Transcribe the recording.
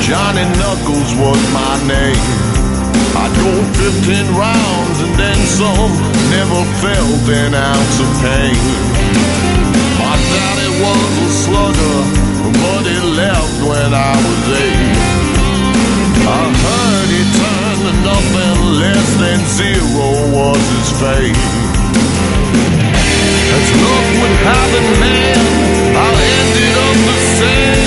Johnny Knuckles was my name. I drove 15 rounds and then some, never felt an ounce of pain. My daddy was a slugger, but he left when I was 8. I heard he turned to nothing less than zero was his fate. As luck would have it, man, I ended up the same.